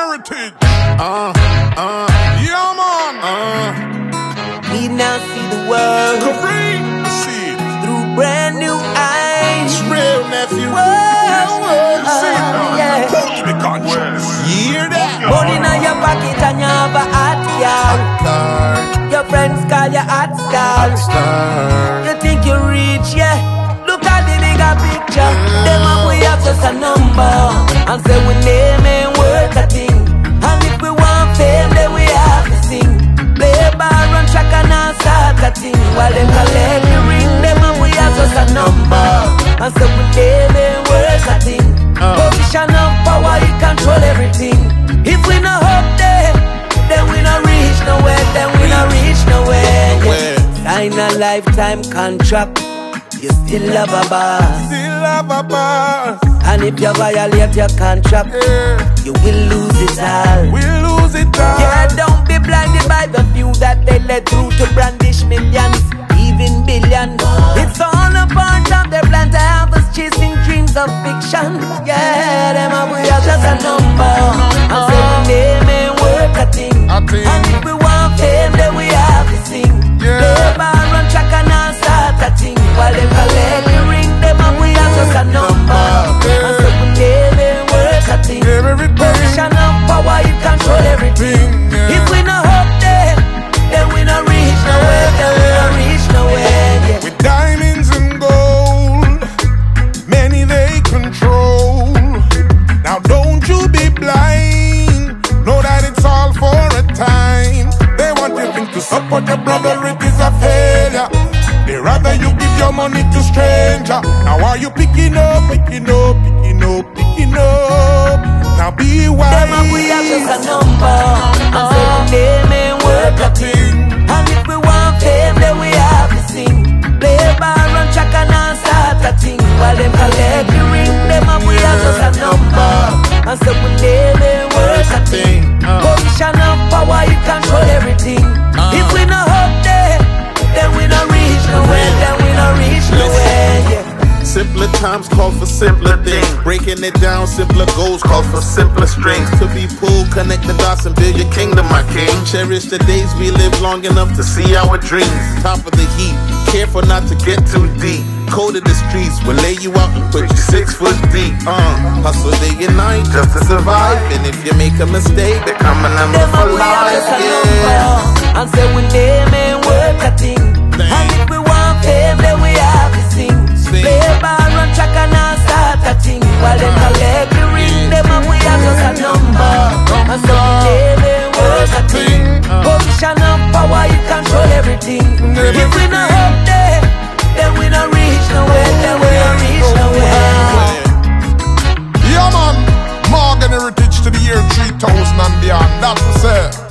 Heritage. Yeah, man. We now see the world Kareem, see it. through brand new eyes. It's real, nephew. Yeah. Hold to the conscience. You hear that? Money in your pocket and you have a hot girl. Your friends call you hot star. You think you rich, yeah? Look at the bigger picture. Them up we have just a number. And say we name ain't worth a thing. And if we want fame, then we have to sing. Play bar, run track and not start a thing. While them collect the ring, them up we have just a number. And say we name ain't worth a thing. Position of power, you control everything. If we not up there, then we not reach nowhere. Then we not reach nowhere. Yeah. Sign a lifetime contract. You still have a boss. Still have a boss. And if you violate your contract, you will lose it all. We'll lose it all. Yeah, don't be blinded by the few that they let through to brandish millions, even billions. It's all a part of their plan to have us chasing dreams of fiction. Yeah, them are we are just a number. And say the name ain't worth a thing. And if we want fame, then we have to sing. Play bar, run track and not start a thing. While them collect the ring, them and we are just a number. And so we name ain't worth a thing. Position of power, you control everything. If we not up there, then we not reach nowhere. Then we not reach nowhere. Yeah. With diamonds and gold, many they control. Now don't you be blind, know that it's all for a time. They want you think to support your brother, it is a failure. They rather you give your money to stranger. Now are you picking up, picking up, picking up, picking up? Now be wise. Them and we are just a number. And say the name ain't worth a thing. And if we want fame, then we have to sing. Play bar, run track and not start a thing. While them collect the ring, them and we are just a number. And so we name ain't worth a thing. Position of power, you control everything. If we not up there, then we not reach nowhere. Then we not reach nowhere. Yeah. Simpler times call for simpler things. Breaking it down, simpler goals call for simpler strings. To be pulled, connect the dots and build your kingdom, my king. Cherish the days we live long enough to see our dreams. Top of the heap, careful not to get too deep. Cold of the streets will lay you out and put you 6 foot deep. Hustle day and night just to survive. And if you make a mistake, they come and number for life. Yeah. And say we name ain't worth a thing. And if we want fame, then we have to sing. Play bar, run track and not start a thing. While them collect the ring, them and we are just a number. And so we name ain't worth a thing. Position of power, you control everything. If we not up there, then we not reach nowhere. Then we not reach nowhere. Yeah, man. Morgan Heritage to the year 3000 and beyond. That's the say.